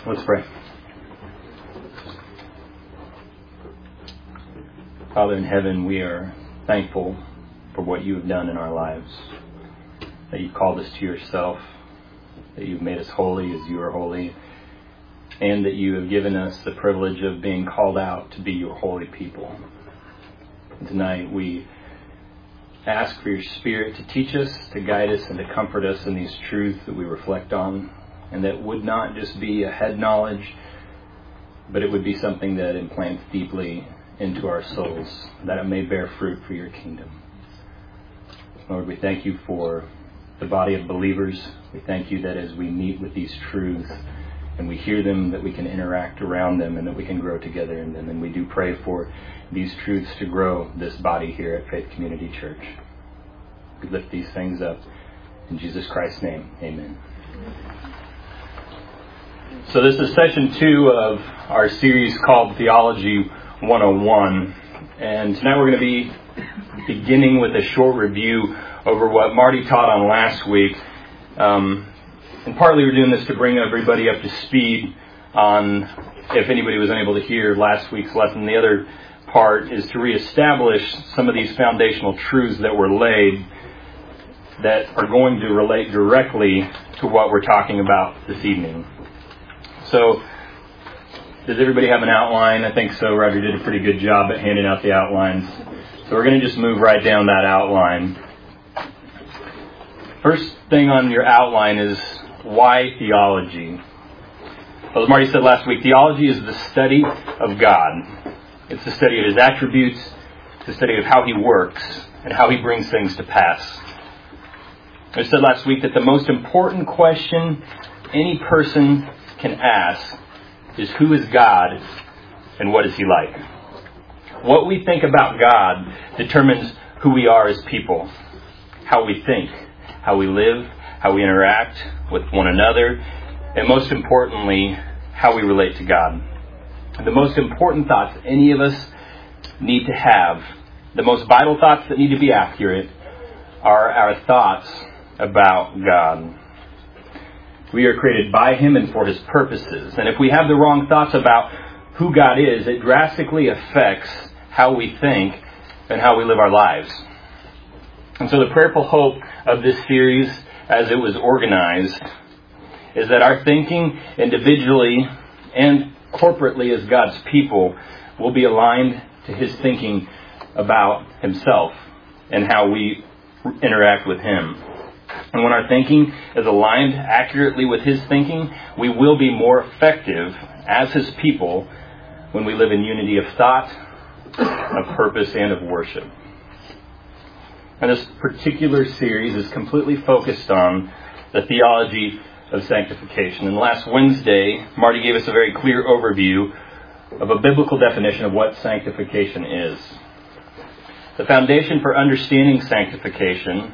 Let's pray. Father in heaven, we are thankful for what you have done in our lives, that you've called us to yourself, that you've made us holy as you are holy, and that you have given us the privilege of being called out to be your holy people. And tonight we ask for your Spirit to teach us, to guide us, and to comfort us in these truths that we reflect on, and that would not just be a head knowledge, but it would be something that implants deeply into our souls, that it may bear fruit for your kingdom. Lord, we thank you for the body of believers. We thank you that as we meet with these truths and we hear them, that we can interact around them and that we can grow together in them. And we do pray for these truths to grow this body here at Faith Community Church. We lift these things up in Jesus Christ's name. Amen. So this is session 2 of our series called Theology 101. And tonight we're going to be beginning with a short review over what Marty taught on last week. And partly we're doing this to bring everybody up to speed on, if anybody was unable to hear last week's lesson. The other part is to reestablish some of these foundational truths that were laid that are going to relate directly to what we're talking about this evening. So, does everybody have an outline? I think so. Roger did a pretty good job at handing out the outlines. So we're going to just move right down that outline. First thing on your outline is why theology? Well, as Marty said last week, theology is the study of God. It's the study of His attributes, it's the study of how He works, and how He brings things to pass. I said last week that the most important question any person can ask is, who is God and what is He like? What we think about God determines who we are as people, how we think, how we live, how we interact with one another, and most importantly, how we relate to God. The most important thoughts any of us need to have, the most vital thoughts that need to be accurate, are our thoughts about God. We are created by Him and for His purposes. And if we have the wrong thoughts about who God is, it drastically affects how we think and how we live our lives. And so the prayerful hope of this series, as it was organized, is that our thinking individually and corporately as God's people will be aligned to His thinking about Himself and how we interact with Him. And when our thinking is aligned accurately with His thinking, we will be more effective as His people when we live in unity of thought, of purpose, and of worship. And this particular series is completely focused on the theology of sanctification. And last Wednesday, Marty gave us a very clear overview of a biblical definition of what sanctification is. The foundation for understanding sanctification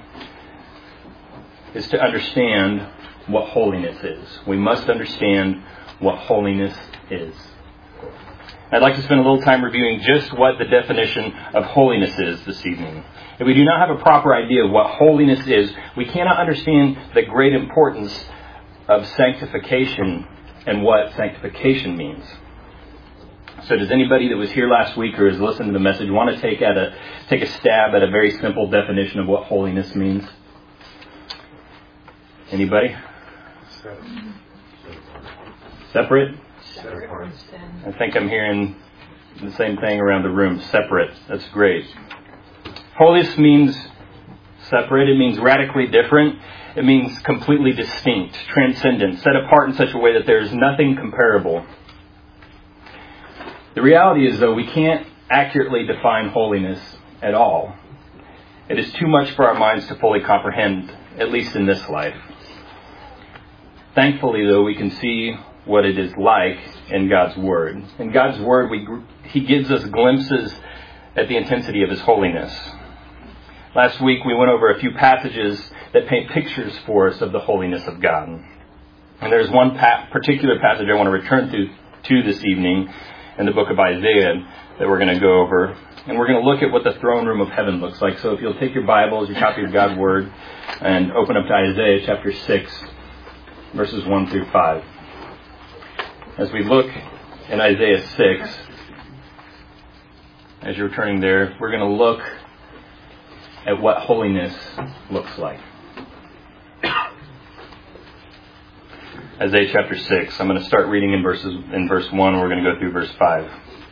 is to understand what holiness is. We must understand what holiness is. I'd like to spend a little time reviewing just what the definition of holiness is this evening. If we do not have a proper idea of what holiness is, we cannot understand the great importance of sanctification and what sanctification means. So does anybody that was here last week or has listened to the message want to take a stab at a very simple definition of what holiness means? Anybody? Separate? I think I'm hearing the same thing around the room. Separate. That's great. Holiness means separate. It means radically different. It means completely distinct, transcendent, set apart in such a way that there is nothing comparable. The reality is, though, we can't accurately define holiness at all. It is too much for our minds to fully comprehend, at least in this life. Thankfully, though, we can see what it is like in God's Word. In God's Word, He gives us glimpses at the intensity of His holiness. Last week, we went over a few passages that paint pictures for us of the holiness of God. And there's one particular passage I want to return to this evening in the book of Isaiah that we're going to go over. And we're going to look at what the throne room of heaven looks like. So if you'll take your Bibles, your copy of God's Word, and open up to Isaiah chapter 6, verses 1 through 5. As we look in Isaiah 6, as you're turning there, we're going to look at what holiness looks like. Isaiah chapter 6. I'm going to start reading in verse 1, and we're going to go through verse 5.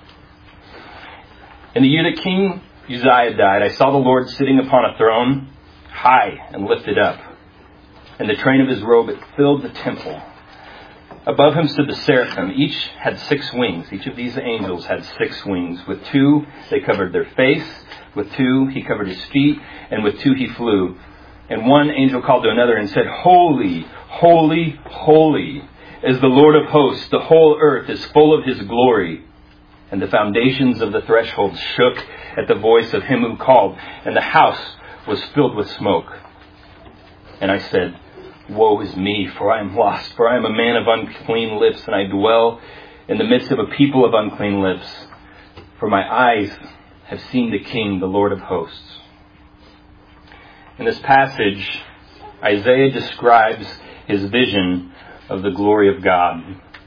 In the year that King Uzziah died, I saw the Lord sitting upon a throne, high and lifted up, and the train of his robe it filled the temple. Above him stood the seraphim. Each had 6 wings. Each of these angels had 6 wings. With 2 they covered their face. With 2 he covered his feet. And with 2 he flew. And one angel called to another and said, Holy, holy, holy is the Lord of hosts. The whole earth is full of his glory. And the foundations of the threshold shook at the voice of him who called. And the house was filled with smoke. And I said, Woe is me, for I am lost, for I am a man of unclean lips, and I dwell in the midst of a people of unclean lips. For my eyes have seen the King, the Lord of hosts. In this passage, Isaiah describes his vision of the glory of God.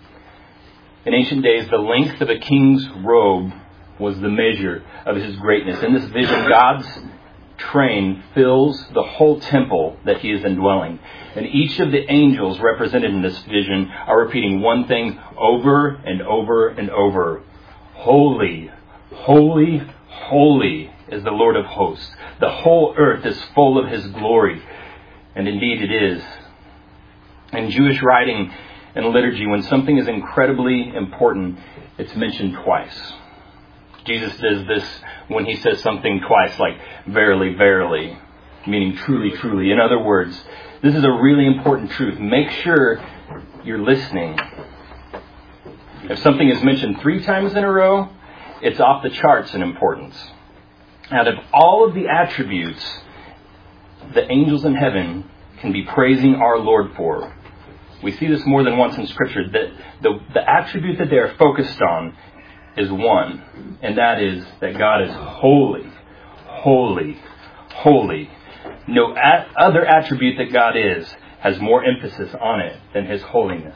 In ancient days, the length of a king's robe was the measure of his greatness. In this vision, God's train fills the whole temple that he is indwelling. And each of the angels represented in this vision are repeating one thing over and over and over. Holy, holy, holy is the Lord of hosts. The whole earth is full of his glory. And indeed it is. In Jewish writing and liturgy, when something is incredibly important, it's mentioned twice. Jesus does this when he says something twice, like verily, verily, meaning truly, truly. In other words, this is a really important truth. Make sure you're listening. If something is mentioned 3 times in a row, it's off the charts in importance. Out of all of the attributes the angels in heaven can be praising our Lord for, we see this more than once in Scripture, that the attribute that they are focused on is one, and that is that God is holy, holy, holy. No other attribute that God is has more emphasis on it than his holiness.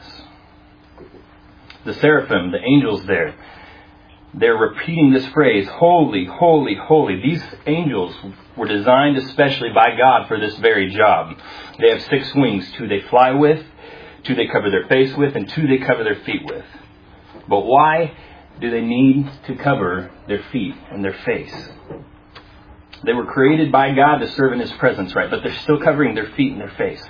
The seraphim, the angels there, they're repeating this phrase, holy, holy, holy. These angels were designed especially by God for this very job. They have 6 wings, 2 they fly with, 2 they cover their face with, and 2 they cover their feet with. But why do they need to cover their feet and their face? They were created by God to serve in his presence, right? But they're still covering their feet and their face.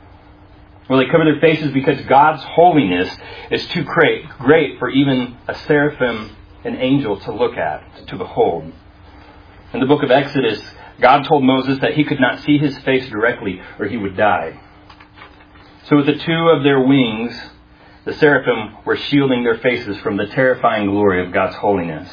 Well, they cover their faces because God's holiness is too great for even a seraphim, an angel, to look at, to behold. In the book of Exodus, God told Moses that he could not see his face directly or he would die. So with the 2 of their wings, the seraphim were shielding their faces from the terrifying glory of God's holiness.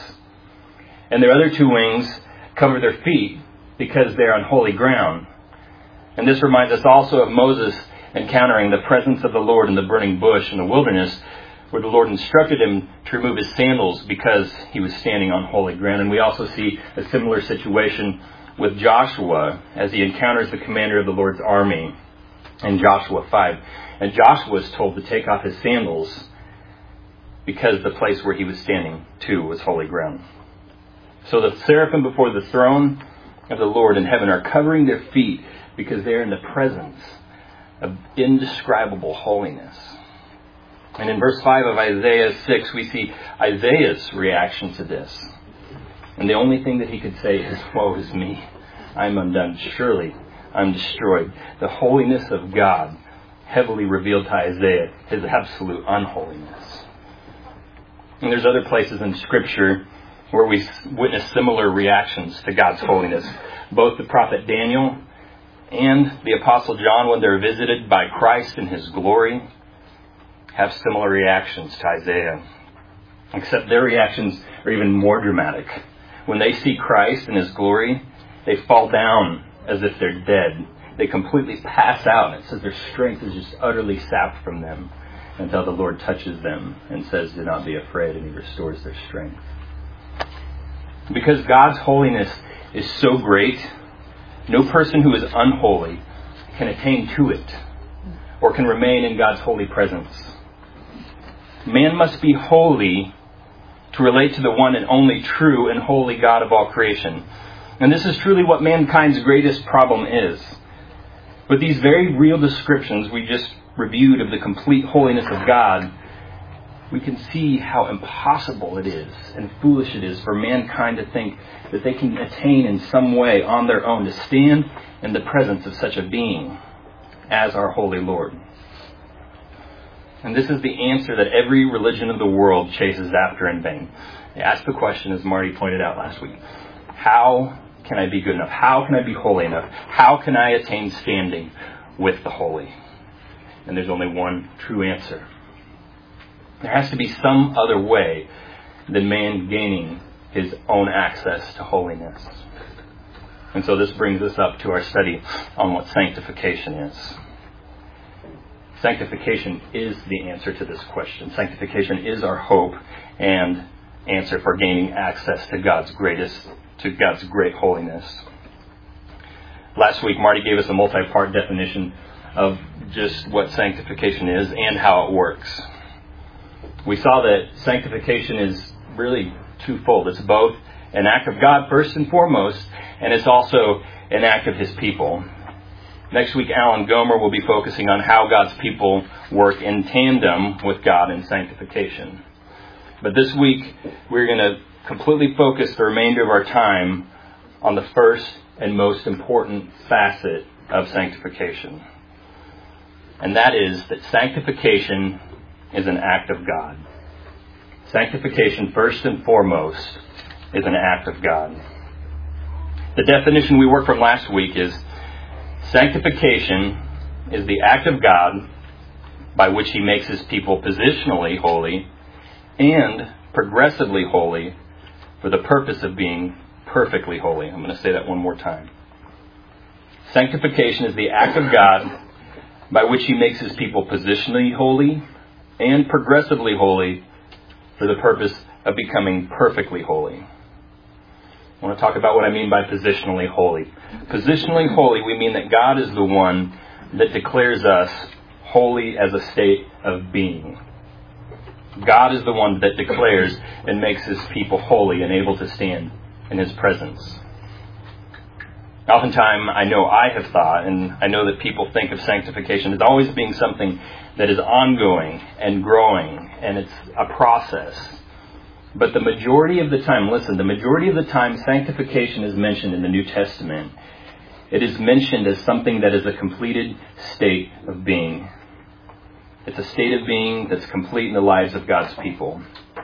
And their other 2 wings cover their feet because they're on holy ground. And this reminds us also of Moses encountering the presence of the Lord in the burning bush in the wilderness, where the Lord instructed him to remove his sandals because he was standing on holy ground. And we also see a similar situation with Joshua as he encounters the commander of the Lord's army in Joshua 5. And Joshua is told to take off his sandals because the place where he was standing, too, was holy ground. So the seraphim before the throne of the Lord in heaven are covering their feet because they're in the presence of indescribable holiness. And in verse 5 of Isaiah 6, we see Isaiah's reaction to this. And the only thing that he could say is, Woe is me. I'm undone. Surely I'm destroyed. The holiness of God heavily revealed to Isaiah his absolute unholiness. And there's other places in Scripture where we witness similar reactions to God's holiness. Both the prophet Daniel and the Apostle John, when they're visited by Christ in his glory, have similar reactions to Isaiah. Except their reactions are even more dramatic. When they see Christ in his glory, they fall down as if they're dead. They completely pass out. It says their strength is just utterly sapped from them until the Lord touches them and says, Do not be afraid, and he restores their strength. Because God's holiness is so great, no person who is unholy can attain to it or can remain in God's holy presence. Man must be holy to relate to the one and only true and holy God of all creation. And this is truly what mankind's greatest problem is. With these very real descriptions we just reviewed of the complete holiness of God, we can see how impossible it is and foolish it is for mankind to think that they can attain in some way on their own to stand in the presence of such a being as our holy Lord. And this is the answer that every religion of the world chases after in vain. They ask the question, as Marty pointed out last week, how can I be good enough? How can I be holy enough? How can I attain standing with the holy? And there's only one true answer. There has to be some other way than man gaining his own access to holiness. And so this brings us up to our study on what sanctification is. Sanctification is the answer to this question. Sanctification is our hope and answer for gaining access to God's great holiness. Last week, Marty gave us a multi-part definition of just what sanctification is and how it works. We saw that sanctification is really twofold. It's both an act of God first and foremost, and it's also an act of His people. Next week, Alan Gomer will be focusing on how God's people work in tandem with God in sanctification. But this week, we're going to completely focus the remainder of our time on the first and most important facet of sanctification. And that is that sanctification is an act of God. Sanctification, first and foremost, is an act of God. The definition we worked from last week is sanctification is the act of God by which He makes His people positionally holy and progressively holy for the purpose of being perfectly holy. I'm going to say that one more time. Sanctification is the act of God by which He makes His people positionally holy and progressively holy for the purpose of becoming perfectly holy. I want to talk about what I mean by positionally holy. Positionally holy, we mean that God is the one that declares us holy as a state of being. God is the one that declares and makes His people holy and able to stand in His presence. Oftentimes, I know I have thought, and I know that people think of sanctification as always being something that is ongoing and growing, and it's a process. But the majority of the time, the majority of the time sanctification is mentioned in the New Testament, it is mentioned as something that is a completed state of being. It's a state of being that's complete in the lives of God's people.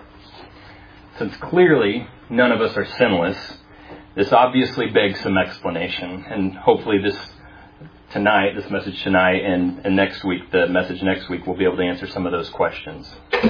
Since clearly none of us are sinless, this obviously begs some explanation. And hopefully this message tonight and next week, the message next week, will be able to answer some of those questions.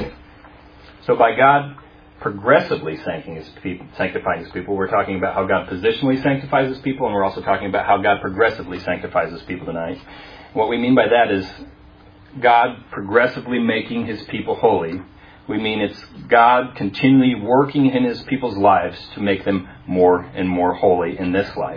So by God progressively sanctifying His people, we're talking about how God positionally sanctifies His people, and we're also talking about how God progressively sanctifies His people tonight. What we mean by that is God progressively making His people holy. We mean it's God continually working in His people's lives to make them more and more holy in this life.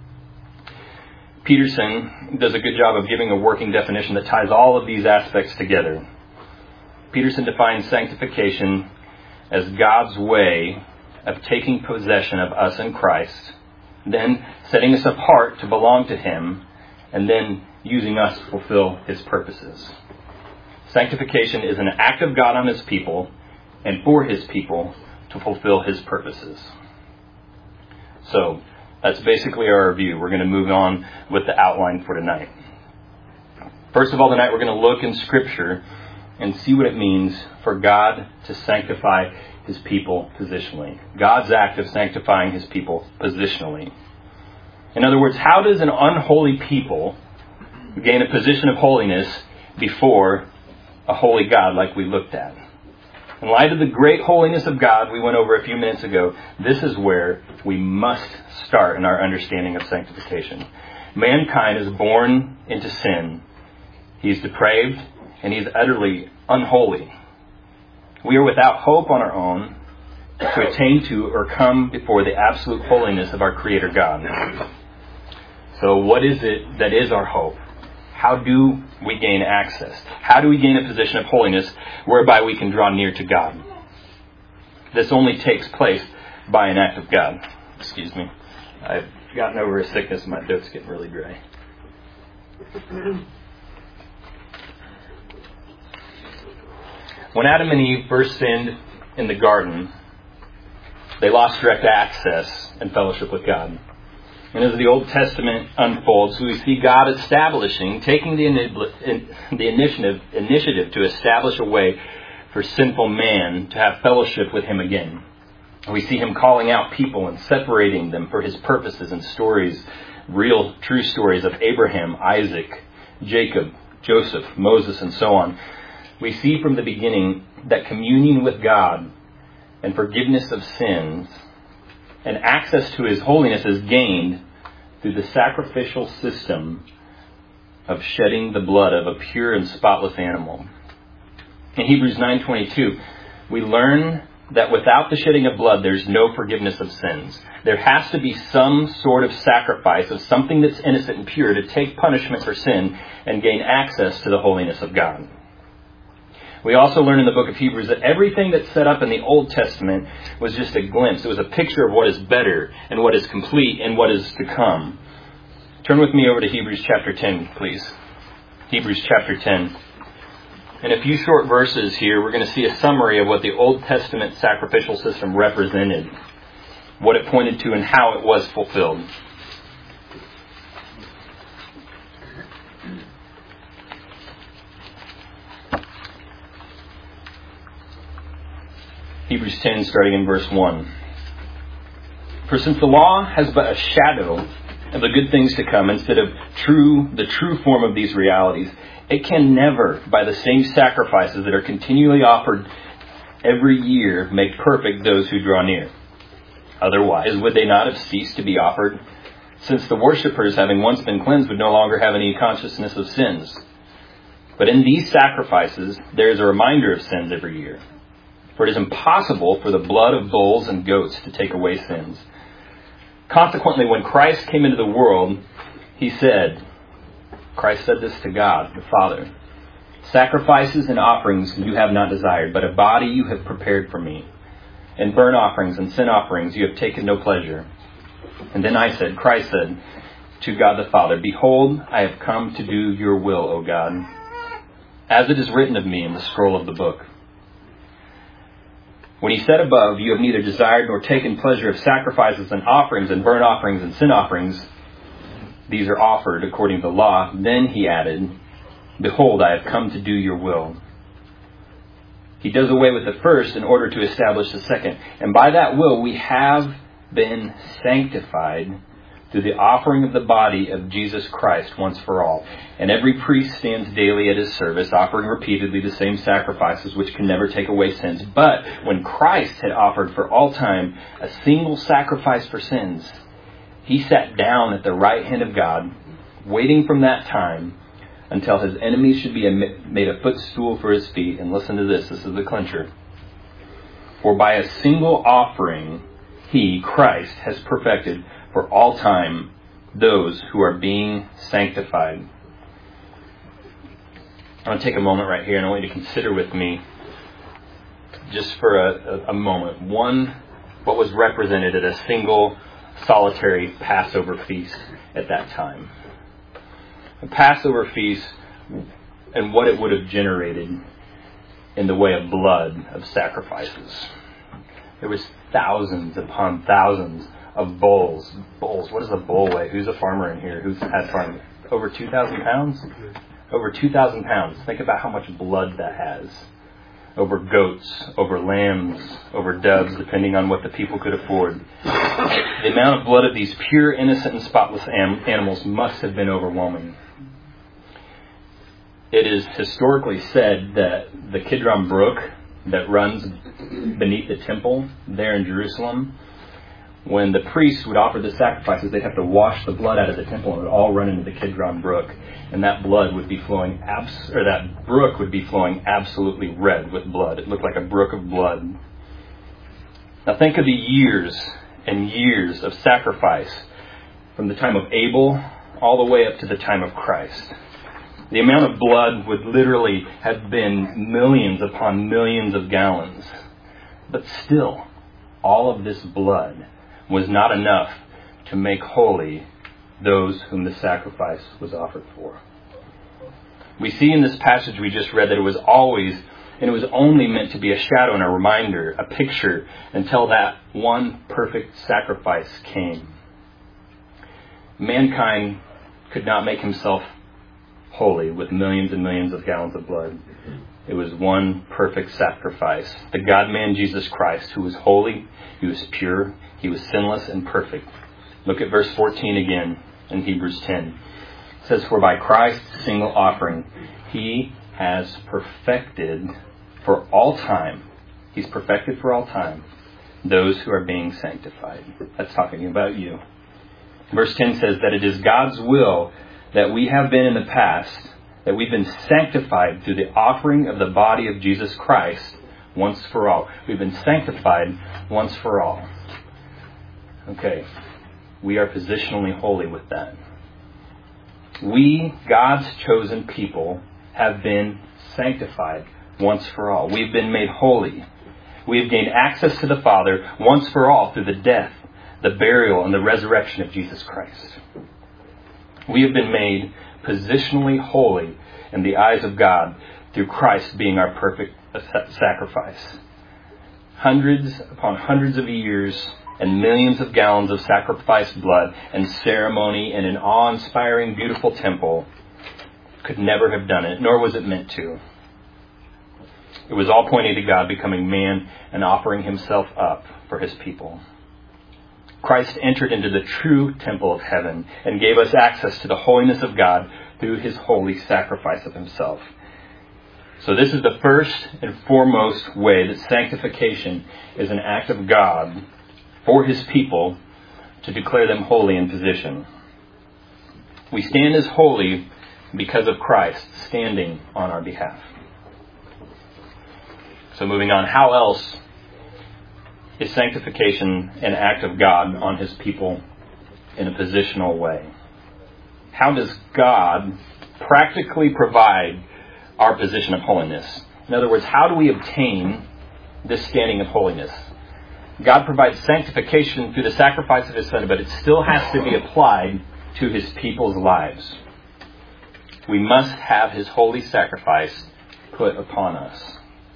Peterson does a good job of giving a working definition that ties all of these aspects together. Peterson defines sanctification as God's way of taking possession of us in Christ, then setting us apart to belong to Him, and then using us to fulfill His purposes. Sanctification is an act of God on His people and for His people to fulfill His purposes. So, that's basically our review. We're going to move on with the outline for tonight. First of all, tonight we're going to look in Scripture and see what it means for God to sanctify His people positionally. God's act of sanctifying His people positionally. In other words, how does an unholy people gain a position of holiness before a holy God like we looked at? In light of the great holiness of God we went over a few minutes ago, this is where we must start in our understanding of sanctification. Mankind is born into sin. He's depraved and he's utterly unholy. We are without hope on our own to attain to or come before the absolute holiness of our Creator God. So what is it that is our hope? How do we gain access. How do we gain a position of holiness whereby we can draw near to God? This only takes place by an act of God. Excuse me. I've gotten over a sickness and my throat's getting really dry. When Adam and Eve first sinned in the garden, they lost direct access and fellowship with God. And as the Old Testament unfolds, we see God taking the initiative to establish a way for sinful man to have fellowship with Him again. We see Him calling out people and separating them for His purposes and stories, real, true stories of Abraham, Isaac, Jacob, Joseph, Moses, and so on. We see from the beginning that communion with God and forgiveness of sins and access to His holiness is gained through the sacrificial system of shedding the blood of a pure and spotless animal. In Hebrews 9:22, we learn that without the shedding of blood, there's no forgiveness of sins. There has to be some sort of sacrifice of something that's innocent and pure to take punishment for sin and gain access to the holiness of God. We also learn in the book of Hebrews that everything that's set up in the Old Testament was just a glimpse. It was a picture of what is better and what is complete and what is to come. Turn with me over to Hebrews chapter 10, please. Hebrews chapter 10. In a few short verses here, we're going to see a summary of what the Old Testament sacrificial system represented, what it pointed to, and how it was fulfilled. Hebrews 10, starting in verse 1. For since the law has but a shadow of the good things to come instead of the true form of these realities, it can never, by the same sacrifices that are continually offered every year, make perfect those who draw near. Otherwise, would they not have ceased to be offered, since the worshippers, having once been cleansed, would no longer have any consciousness of sins? But in these sacrifices, there is a reminder of sins every year. For it is impossible for the blood of bulls and goats to take away sins. Consequently, when Christ came into the world, Christ said this to God, the Father, sacrifices and offerings you have not desired, but a body you have prepared for me. In burnt offerings and sin offerings you have taken no pleasure. And then Christ said to God the Father, behold, I have come to do your will, O God, as it is written of me in the scroll of the book. When he said above, you have neither desired nor taken pleasure of sacrifices and offerings and burnt offerings and sin offerings, these are offered according to the law. Then he added, behold, I have come to do your will. He does away with the first in order to establish the second. And by that will we have been sanctified through the offering of the body of Jesus Christ once for all. And every priest stands daily at his service, offering repeatedly the same sacrifices which can never take away sins. But when Christ had offered for all time a single sacrifice for sins, he sat down at the right hand of God, waiting from that time until his enemies should be made a footstool for his feet. And listen to this is the clincher. For by a single offering, he, Christ, has perfected for all time those who are being sanctified. I want to take a moment right here and I want you to consider with me just for a moment what was represented at a single solitary Passover feast at that time. A Passover feast and what it would have generated in the way of blood of sacrifices. There was thousands upon thousands of bulls. Bulls. What does a bull weigh? Who's a farmer in here? Who's had farming? Over 2,000 pounds? Over 2,000 pounds. Think about how much blood that has. Over goats, over lambs, over doves, depending on what the people could afford. The amount of blood of these pure, innocent, and spotless animals must have been overwhelming. It is historically said that the Kidron Brook that runs beneath the temple there in Jerusalem, when the priests would offer the sacrifices, they'd have to wash the blood out of the temple and it would all run into the Kidron Brook. And that blood would be flowing, that brook would be flowing absolutely red with blood. It looked like a brook of blood. Now think of the years and years of sacrifice from the time of Abel all the way up to the time of Christ. The amount of blood would literally have been millions upon millions of gallons. But still, all of this blood was not enough to make holy those whom the sacrifice was offered for. We see in this passage we just read that it was always, and it was only meant to be a shadow and a reminder, a picture, until that one perfect sacrifice came. Mankind could not make himself holy with millions and millions of gallons of blood. It was one perfect sacrifice. The God-man Jesus Christ, who was holy, he was pure, he was sinless and perfect. Look at verse 14 again in Hebrews 10. It says, "For by Christ's single offering, he has perfected for all time." He's perfected for all time those who are being sanctified. That's talking about you. Verse 10 says that it is God's will that we have been in the past, that we've been sanctified through the offering of the body of Jesus Christ once for all. We've been sanctified once for all. Okay, we are positionally holy with that. We, God's chosen people, have been sanctified once for all. We've been made holy. We have gained access to the Father once for all through the death, the burial, and the resurrection of Jesus Christ. We have been made positionally holy in the eyes of God through Christ being our perfect sacrifice. Hundreds upon hundreds of years and millions of gallons of sacrificed blood and ceremony in an awe-inspiring, beautiful temple could never have done it, nor was it meant to. It was all pointing to God becoming man and offering himself up for his people. Christ entered into the true temple of heaven and gave us access to the holiness of God through his holy sacrifice of himself. So this is the first and foremost way that sanctification is an act of God for his people to declare them holy in position. We stand as holy because of Christ standing on our behalf. So moving on, how else is sanctification an act of God on his people in a positional way? How does God practically provide our position of holiness? In other words, how do we obtain this standing of holiness? God provides sanctification through the sacrifice of his Son, but it still has to be applied to his people's lives. We must have his holy sacrifice put upon us.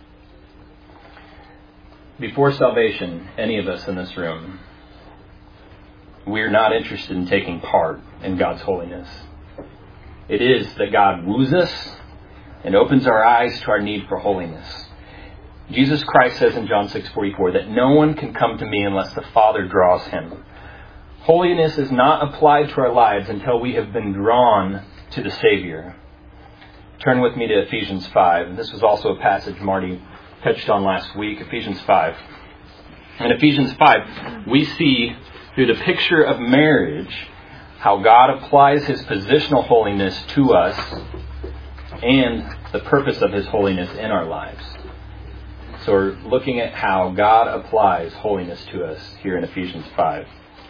Before salvation, any of us in this room, we're not interested in taking part in God's holiness. It is that God woos us and opens our eyes to our need for holiness. Jesus Christ says in John 6:44 that no one can come to me unless the Father draws him. Holiness is not applied to our lives until we have been drawn to the Savior. Turn with me to Ephesians 5. This was also a passage Marty touched on last week, Ephesians 5. In Ephesians 5, we see through the picture of marriage how God applies his positional holiness to us and the purpose of his holiness in our lives. So we're looking at how God applies holiness to us here in Ephesians 5.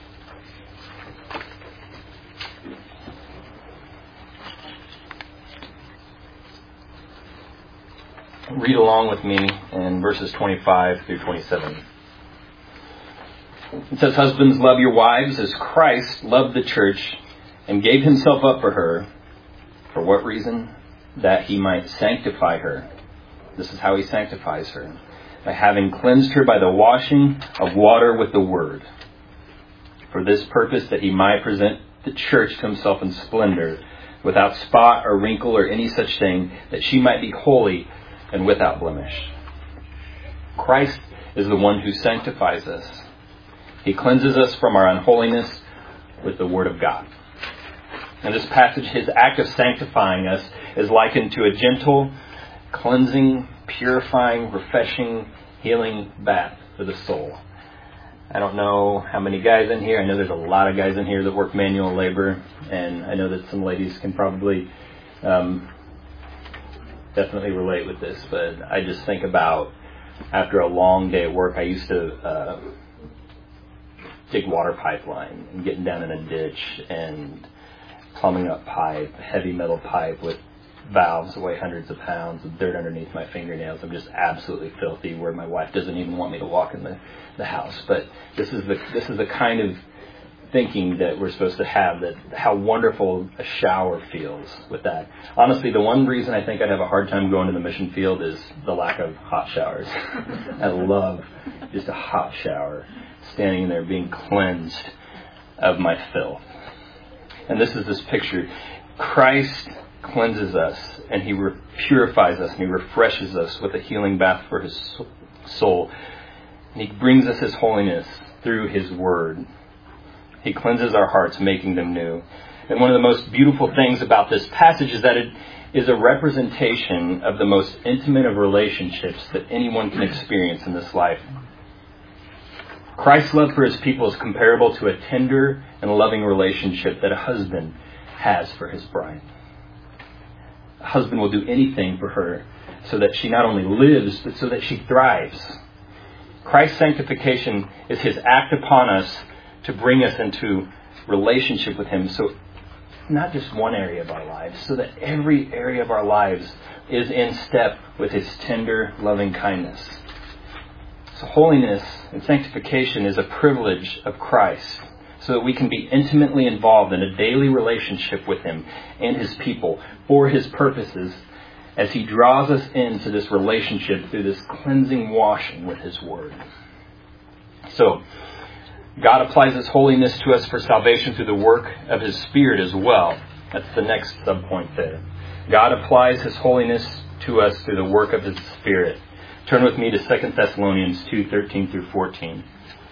Read along with me in verses 25 through 27. It says, "Husbands, love your wives as Christ loved the church and gave himself up for her." For what reason? That he might sanctify her. This is how he sanctifies her. By having cleansed her by the washing of water with the word. For this purpose, that he might present the church to himself in splendor, without spot or wrinkle or any such thing, that she might be holy and without blemish. Christ is the one who sanctifies us. He cleanses us from our unholiness with the Word of God. In this passage, his act of sanctifying us is likened to a gentle, cleansing, purifying, refreshing, healing bath for the soul. I don't know how many guys in here. I know there's a lot of guys in here that work manual labor, and I know that some ladies can probably definitely relate with this, but I just think about after a long day of work, I used to dig water pipeline and getting down in a ditch and plumbing up pipe, heavy metal pipe with valves weigh hundreds of pounds, with dirt underneath my fingernails. I'm just absolutely filthy, where my wife doesn't even want me to walk in the house. But this is the kind of thinking that we're supposed to have, that how wonderful a shower feels with that. Honestly, the one reason I think I'd have a hard time going to the mission field is the lack of hot showers. I love just a hot shower, standing there being cleansed of my filth. And this is this picture. Christ cleanses us, and He purifies us, and He refreshes us with a healing bath for His soul. And He brings us His holiness through His Word. He cleanses our hearts, making them new. And one of the most beautiful things about this passage is that it is a representation of the most intimate of relationships that anyone can experience in this life. Christ's love for His people is comparable to a tender and loving relationship that a husband has for his bride. A husband will do anything for her so that she not only lives, but so that she thrives. Christ's sanctification is His act upon us to bring us into relationship with Him. So not just one area of our lives, so that every area of our lives is in step with His tender, loving kindness. So holiness and sanctification is a privilege of Christ, so that we can be intimately involved in a daily relationship with Him and His people for His purposes, as He draws us into this relationship through this cleansing washing with His Word. So, God applies His holiness to us for salvation through the work of His Spirit as well. That's the next subpoint there. God applies His holiness to us through the work of His Spirit. Turn with me to 2 Thessalonians 2:13 through 14.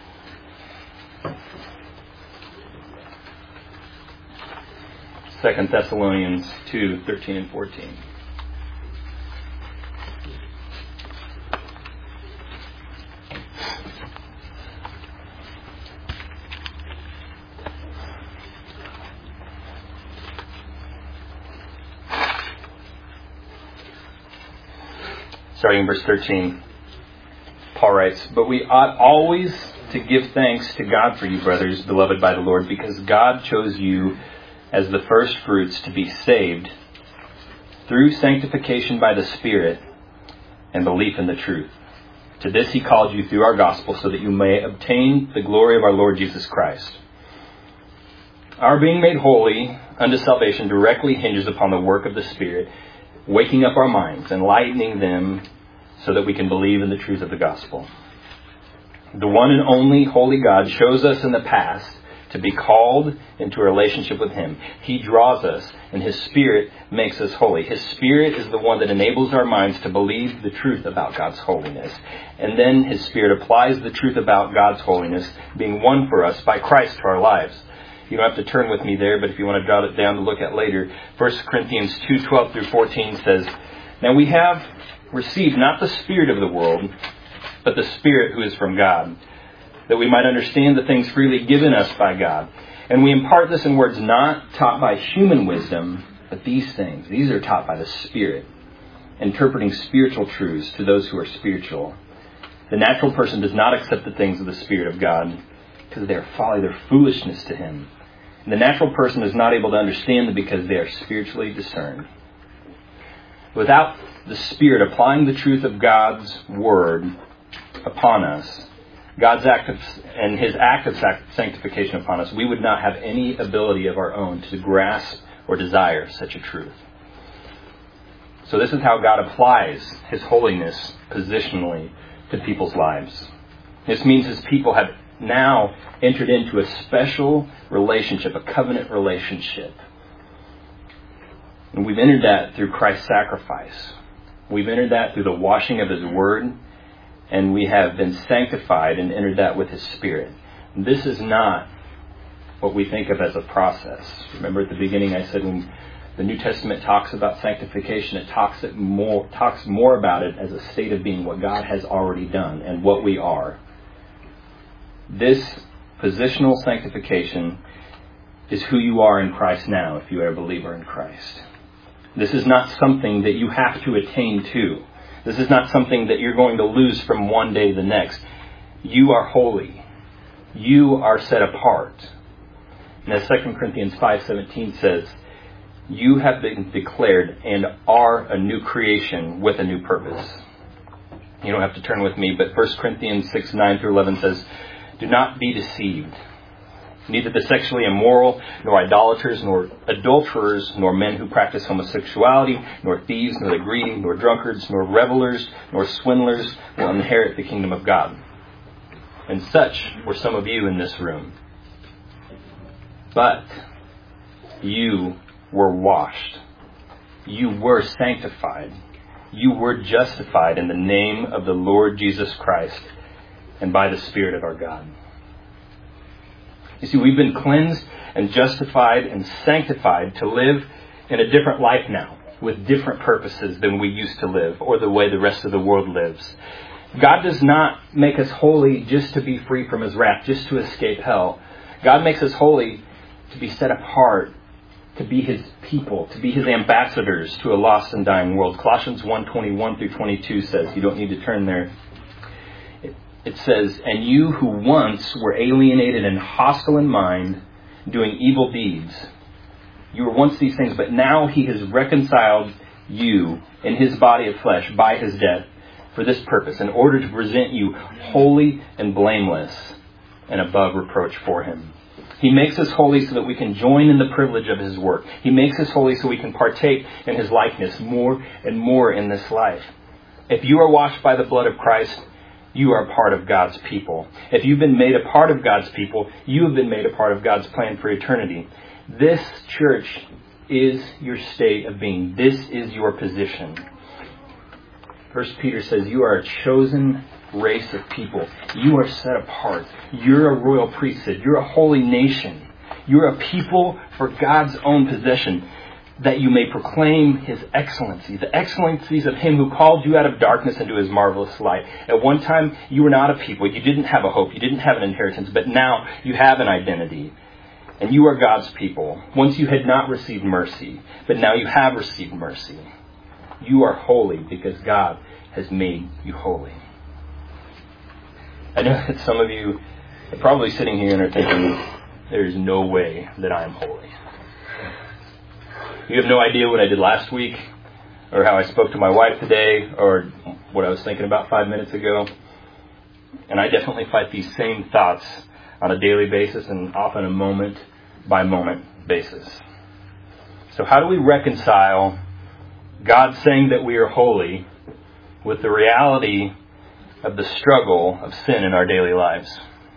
Second Thessalonians 2:13 and 14. Starting in verse 13, Paul writes, "But we ought always to give thanks to God for you, brothers, beloved by the Lord, because God chose you as the first fruits to be saved through sanctification by the Spirit and belief in the truth. To this He called you through our gospel, so that you may obtain the glory of our Lord Jesus Christ. Our being made holy unto salvation directly hinges upon the work of the Spirit, waking up our minds, enlightening them so that we can believe in the truth of the gospel. The one and only holy God chose us in the past to be called into a relationship with Him. He draws us, and His Spirit makes us holy. His Spirit is the one that enables our minds to believe the truth about God's holiness. And then His Spirit applies the truth about God's holiness being won for us by Christ to our lives. You don't have to turn with me there, but if you want to jot it down to look at later, 1 Corinthians 2:12 through 14 says, "Now we have received not the spirit of the world, but the Spirit who is from God, that we might understand the things freely given us by God. And we impart this in words not taught by human wisdom, but these are taught by the Spirit, interpreting spiritual truths to those who are spiritual. The natural person does not accept the things of the Spirit of God, because they are folly, they're foolishness to him. And the natural person is not able to understand them because they are spiritually discerned." Without the Spirit applying the truth of God's Word upon us, God's act of sanctification upon us, we would not have any ability of our own to grasp or desire such a truth. So this is how God applies His holiness positionally to people's lives. This means His people have now entered into a special relationship, a covenant relationship. And we've entered that through Christ's sacrifice. We've entered that through the washing of His Word, and we have been sanctified and entered that with His Spirit. This is not what we think of as a process. Remember at the beginning I said when the New Testament talks about sanctification, it talks more about it as a state of being, what God has already done and what we are. This positional sanctification is who you are in Christ now, if you are a believer in Christ. This is not something that you have to attain to. This is not something that you're going to lose from one day to the next. You are holy. You are set apart. And as 2 Corinthians 5:17 says, You have been declared and are a new creation with a new purpose. You don't have to turn with me, but 1 Corinthians 6, 9 through 11 says, do not be deceived. Neither the sexually immoral, nor idolaters, nor adulterers, nor men who practice homosexuality, nor thieves, nor the greedy, nor drunkards, nor revelers, nor swindlers will inherit the kingdom of God. And such were some of you in this room. But you were washed. You were sanctified. You were justified in the name of the Lord Jesus Christ and by the Spirit of our God. You see, we've been cleansed and justified and sanctified to live in a different life now, with different purposes than we used to live, or the way the rest of the world lives. God does not make us holy just to be free from His wrath, just to escape hell. God makes us holy to be set apart, to be His people, to be His ambassadors to a lost and dying world. Colossians 1:21 through 22 says, you don't need to turn there. It says, and you who once were alienated and hostile in mind, doing evil deeds. You were once these things, but now He has reconciled you in His body of flesh by His death for this purpose, in order to present you holy and blameless and above reproach for Him. He makes us holy so that we can join in the privilege of His work. He makes us holy so we can partake in His likeness more and more in this life. If you are washed by the blood of Christ, you are a part of God's people. If you've been made a part of God's people, you have been made a part of God's plan for eternity. This church is your state of being. This is your position. 1 Peter says you are a chosen race of people. You are set apart. You're a royal priesthood. You're a holy nation. You're a people for God's own possession, that you may proclaim His excellencies, the excellencies of Him who called you out of darkness into His marvelous light. At one time, you were not a people. You didn't have a hope. You didn't have an inheritance. But now you have an identity. And you are God's people. Once you had not received mercy, but now you have received mercy. You are holy because God has made you holy. I know that some of you are probably sitting here and are thinking, there is no way that I am holy. You have no idea what I did last week, or how I spoke to my wife today, or what I was thinking about 5 minutes ago. And I definitely fight these same thoughts on a daily basis and often a moment-by-moment basis. So how do we reconcile God saying that we are holy with the reality of the struggle of sin in our daily lives?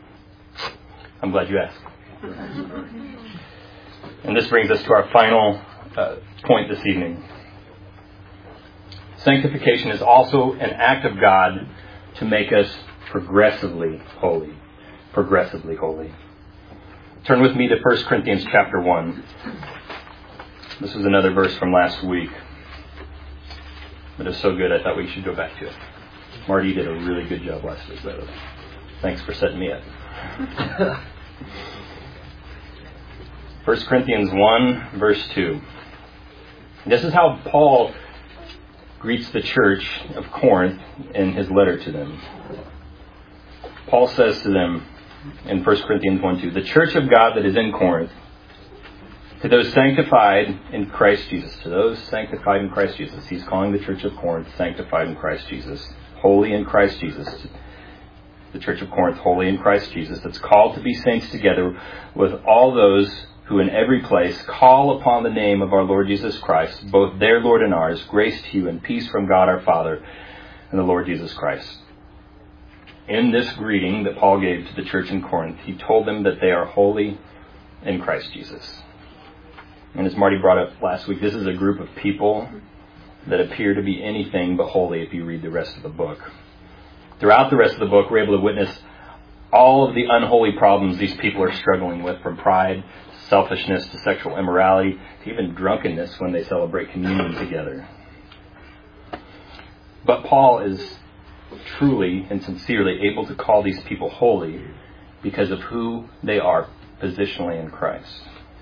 I'm glad you asked. And this brings us to our final point this evening. Sanctification is also an act of God to make us progressively holy. Progressively holy. Turn with me to 1 Corinthians chapter 1. This was another verse from last week. But it's so good I thought we should go back to it. Marty did a really good job last week, by the way. Thanks for setting me up. 1 Corinthians 1, verse 2. This is how Paul greets the church of Corinth in his letter to them. Paul says to them in 1 Corinthians 1, 2, the church of God that is in Corinth, to those sanctified in Christ Jesus. To those sanctified in Christ Jesus. He's calling the church of Corinth sanctified in Christ Jesus. Holy in Christ Jesus. The church of Corinth, holy in Christ Jesus, that's called to be saints together with all those who in every place call upon the name of our Lord Jesus Christ, both their Lord and ours, grace to you and peace from God our Father and the Lord Jesus Christ. In this greeting that Paul gave to the church in Corinth, he told them that they are holy in Christ Jesus. And as Marty brought up last week, this is a group of people that appear to be anything but holy if you read the rest of the book. Throughout the rest of the book, we're able to witness all of the unholy problems these people are struggling with, from pride, selfishness, to sexual immorality, to even drunkenness when they celebrate communion together. But Paul is truly and sincerely able to call these people holy because of who they are positionally in Christ.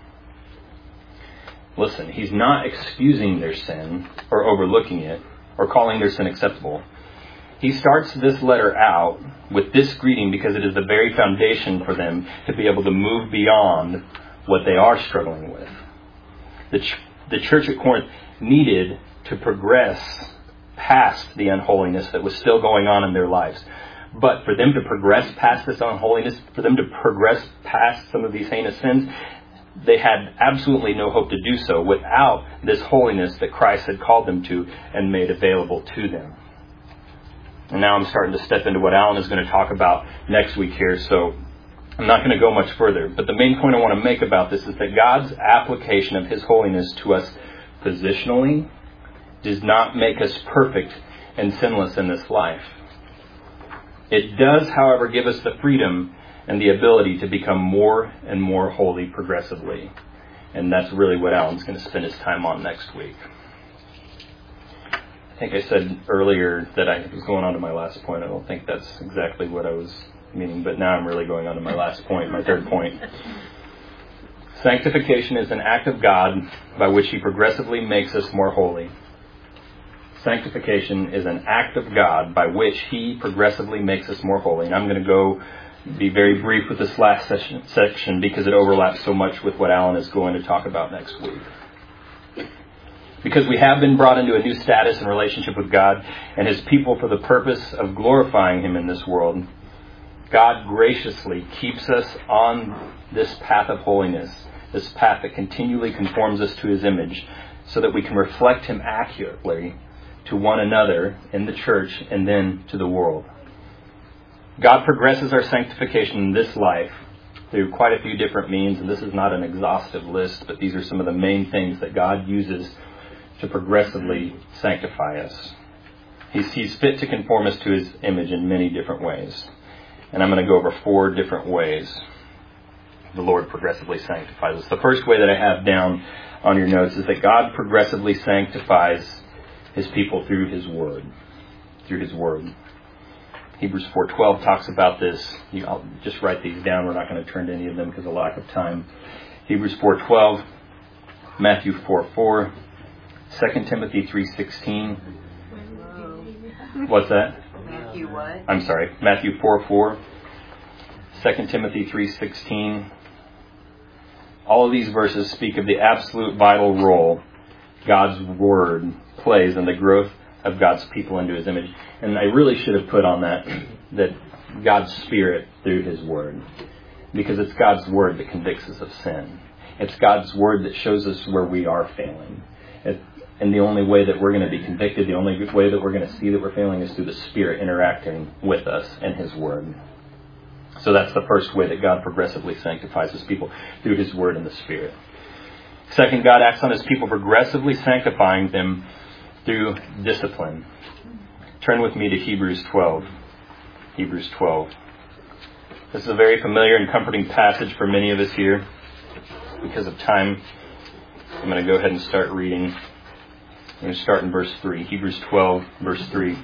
Listen, he's not excusing their sin or overlooking it or calling their sin acceptable. He starts this letter out with this greeting because it is the very foundation for them to be able to move beyond what they are struggling with. the church at Corinth needed to progress past the unholiness that was still going on in their lives. But for them to progress past this unholiness, for them to progress past some of these heinous sins, they had absolutely no hope to do so without this holiness that Christ had called them to and made available to them. And now I'm starting to step into what Alan is going to talk about next week here, so I'm not going to go much further. But the main point I want to make about this is that God's application of His holiness to us positionally does not make us perfect and sinless in this life. It does, however, give us the freedom and the ability to become more and more holy progressively. And that's really what Alan's going to spend his time on next week. I think I said earlier that I was going on to my last point. I don't think that's exactly what I was meaning, but now I'm really going on to my last point, my third point. Sanctification is an act of God by which He progressively makes us more holy. Sanctification is an act of God by which He progressively makes us more holy. And I'm going to be very brief with this last section because it overlaps so much with what Alan is going to talk about next week. Because we have been brought into a new status and relationship with God and His people for the purpose of glorifying Him in this world, God graciously keeps us on this path of holiness, this path that continually conforms us to His image, so that we can reflect Him accurately to one another in the church and then to the world. God progresses our sanctification in this life through quite a few different means, and this is not an exhaustive list, but these are some of the main things that God uses to progressively sanctify us. He sees fit to conform us to His image in many different ways. And I'm going to go over 4 different ways the Lord progressively sanctifies us. The first way that I have down on your notes is that God progressively sanctifies His people through His Word. Through His Word. Hebrews 4:12 talks about this. I'll just write these down. We're not going to turn to any of them because of lack of time. Hebrews 4:12, Matthew 4:4, 2 Timothy 3:16. What's that? Matthew what? I'm sorry. Matthew 4:4, 2 Timothy 3:16. All of these verses speak of the absolute vital role God's Word plays in the growth of God's people into His image. And I really should have put on that God's Spirit through His Word. Because it's God's Word that convicts us of sin. It's God's Word that shows us where we are failing. And the only way that we're going to be convicted, the only way that we're going to see that we're failing is through the Spirit interacting with us and His Word. So that's the first way that God progressively sanctifies His people, through His Word and the Spirit. Second, God acts on His people progressively sanctifying them through discipline. Turn with me to Hebrews 12. Hebrews 12. This is a very familiar and comforting passage for many of us here. Because of time, I'm going to go ahead and start reading. I'm going to start in verse 3. Hebrews 12, verse 3.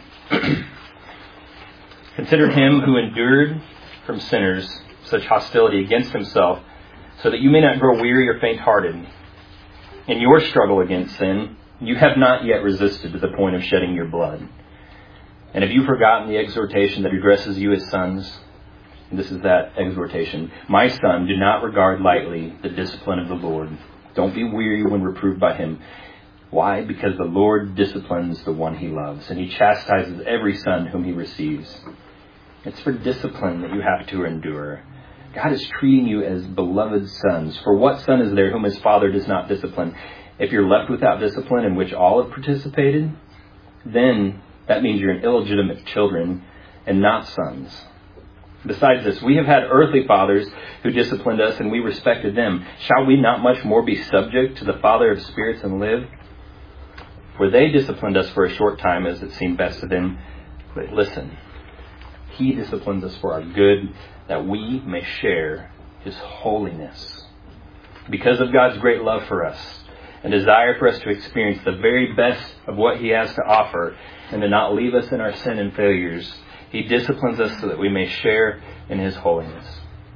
Consider Him who endured from sinners such hostility against Himself, so that you may not grow weary or faint-hearted. In your struggle against sin, you have not yet resisted to the point of shedding your blood. And have you forgotten the exhortation that addresses you as sons? And this is that exhortation. My son, do not regard lightly the discipline of the Lord. Don't be weary when reproved by Him. Why? Because the Lord disciplines the one He loves, and He chastises every son whom He receives. It's for discipline that you have to endure. God is treating you as beloved sons. For what son is there whom his father does not discipline? If you're left without discipline in which all have participated, then that means you're illegitimate children and not sons. Besides this, we have had earthly fathers who disciplined us, and we respected them. Shall we not much more be subject to the Father of spirits and live? For they disciplined us for a short time as it seemed best to them. But listen, He disciplines us for our good, that we may share His holiness. Because of God's great love for us, and desire for us to experience the very best of what He has to offer, and to not leave us in our sin and failures, He disciplines us so that we may share in His holiness.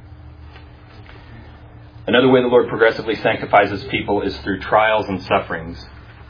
Another way the Lord progressively sanctifies His people is through trials and sufferings.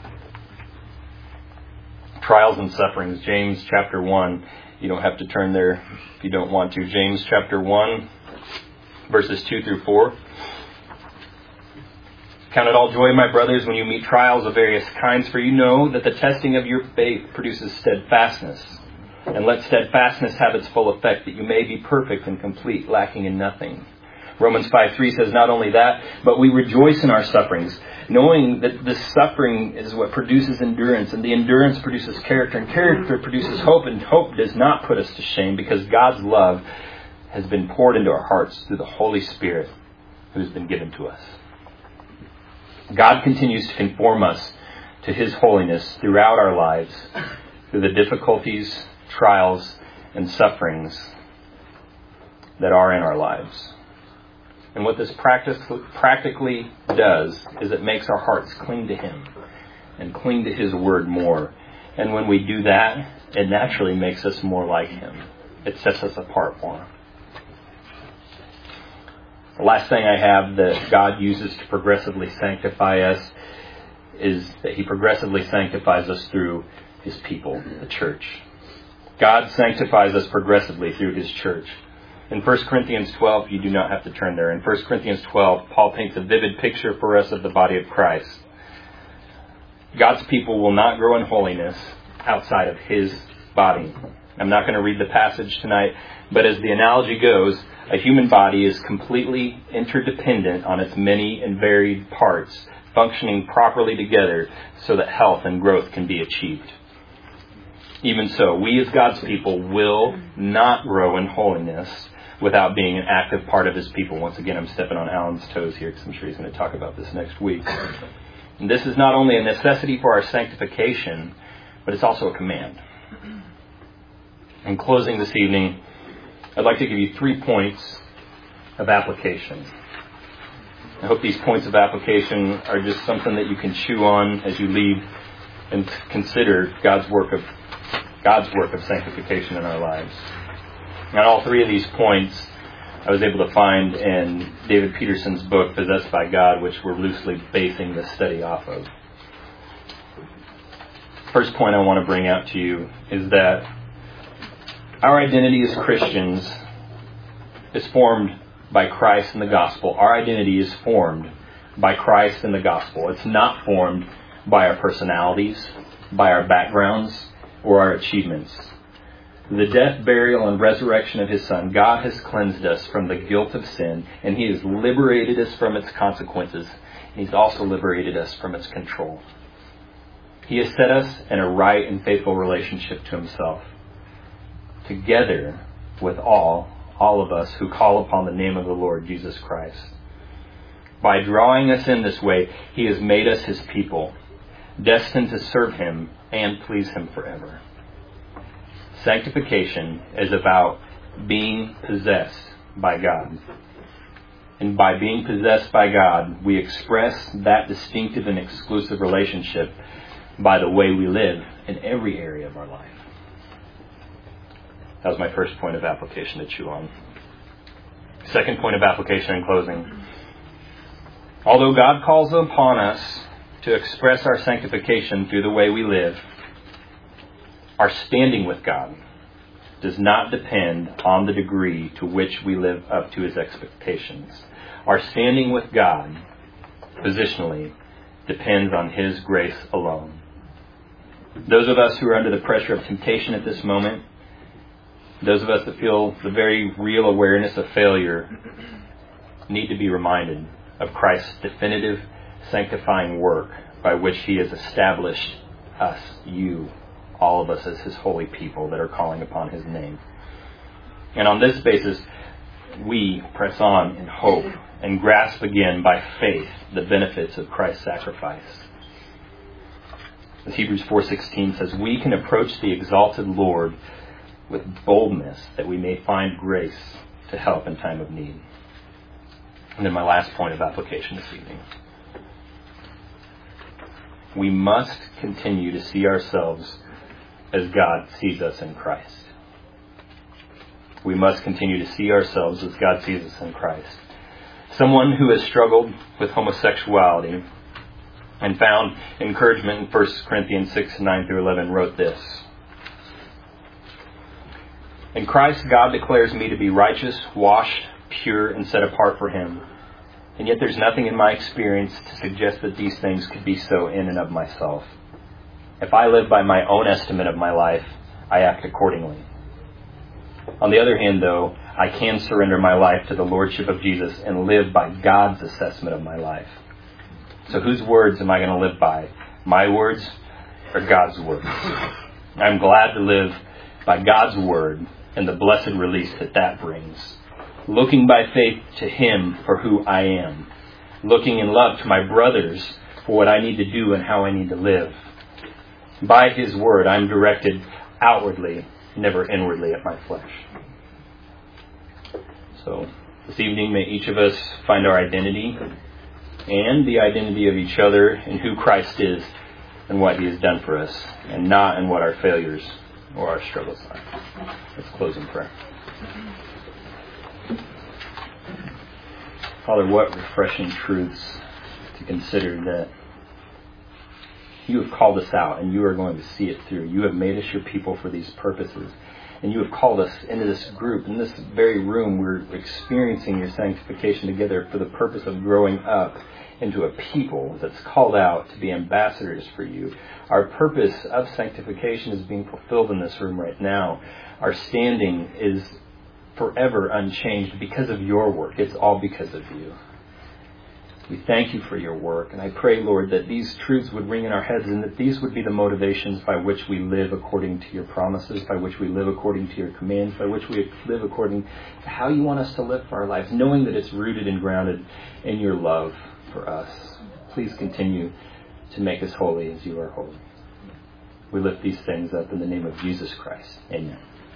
Trials and sufferings. James chapter 1. You don't have to turn there if you don't want to. James chapter 1, verses 2 through 4. Count it all joy, my brothers, when you meet trials of various kinds, for you know that the testing of your faith produces steadfastness. And let steadfastness have its full effect, that you may be perfect and complete, lacking in nothing. Romans 5:3 says not only that, but we rejoice in our sufferings, knowing that the suffering is what produces endurance, and the endurance produces character, and character produces hope, and hope does not put us to shame, because God's love has been poured into our hearts through the Holy Spirit who has been given to us. God continues to conform us to His holiness throughout our lives, through the difficulties, trials, and sufferings that are in our lives. And what this practically does is it makes our hearts cling to Him and cling to His Word more. And when we do that, it naturally makes us more like Him. It sets us apart more. The last thing I have that God uses to progressively sanctify us is that He progressively sanctifies us through His people, the church. God sanctifies us progressively through His church. In 1 Corinthians 12, you do not have to turn there. In 1 Corinthians 12, Paul paints a vivid picture for us of the body of Christ. God's people will not grow in holiness outside of His body. I'm not going to read the passage tonight, but as the analogy goes, a human body is completely interdependent on its many and varied parts, functioning properly together so that health and growth can be achieved. Even so, we as God's people will not grow in holiness without being an active part of His people. Once again, I'm stepping on Alan's toes here because I'm sure he's going to talk about this next week. And this is not only a necessity for our sanctification, but it's also a command. In closing this evening, I'd like to give you 3 points of application. I hope these points of application are just something that you can chew on as you leave and consider God's work of sanctification in our lives. And all 3 of these points I was able to find in David Peterson's book, Possessed by God, which we're loosely basing this study off of. First point I want to bring out to you is that our identity as Christians is formed by Christ and the gospel. Our identity is formed by Christ and the gospel. It's not formed by our personalities, by our backgrounds, or our achievements. The death, burial, and resurrection of His Son, God has cleansed us from the guilt of sin, and He has liberated us from its consequences. And He's also liberated us from its control. He has set us in a right and faithful relationship to Himself, together with all of us who call upon the name of the Lord Jesus Christ. By drawing us in this way, He has made us His people, destined to serve Him and please Him forever. Sanctification is about being possessed by God. And by being possessed by God, we express that distinctive and exclusive relationship by the way we live in every area of our life. That was my first point of application to chew on. Second point of application in closing. Although God calls upon us to express our sanctification through the way we live, our standing with God does not depend on the degree to which we live up to His expectations. Our standing with God, positionally, depends on His grace alone. Those of us who are under the pressure of temptation at this moment, those of us that feel the very real awareness of failure, need to be reminded of Christ's definitive sanctifying work by which He has established us, you, all of us as His holy people that are calling upon His name. And on this basis, we press on in hope and grasp again by faith the benefits of Christ's sacrifice. As Hebrews 4:16 says, we can approach the exalted Lord with boldness that we may find grace to help in time of need. And then my last point of application this evening. We must continue to see ourselves as God sees us in Christ. We must continue to see ourselves as God sees us in Christ. Someone who has struggled with homosexuality and found encouragement in 1 Corinthians 6:9-11 wrote this. In Christ, God declares me to be righteous, washed, pure, and set apart for Him. And yet there's nothing in my experience to suggest that these things could be so in and of myself. If I live by my own estimate of my life, I act accordingly. On the other hand, though, I can surrender my life to the Lordship of Jesus and live by God's assessment of my life. So whose words am I going to live by? My words or God's words? I'm glad to live by God's word and the blessed release that brings. Looking by faith to Him for who I am. Looking in love to my brothers for what I need to do and how I need to live. By His word, I'm directed outwardly, never inwardly at my flesh. So, this evening, may each of us find our identity and the identity of each other in who Christ is and what He has done for us, and not in what our failures or our struggles are. Let's close in prayer. Father, what refreshing truths to consider that You have called us out and You are going to see it through. You have made us Your people for these purposes. And You have called us into this group, in this very room. We're experiencing Your sanctification together for the purpose of growing up into a people that's called out to be ambassadors for You. Our purpose of sanctification is being fulfilled in this room right now. Our standing is forever unchanged because of Your work. It's all because of You. We thank You for Your work, and I pray, Lord, that these truths would ring in our heads and that these would be the motivations by which we live according to Your promises, by which we live according to Your commands, by which we live according to how You want us to live for our lives, knowing that it's rooted and grounded in Your love for us. Please continue to make us holy as You are holy. We lift these things up in the name of Jesus Christ. Amen.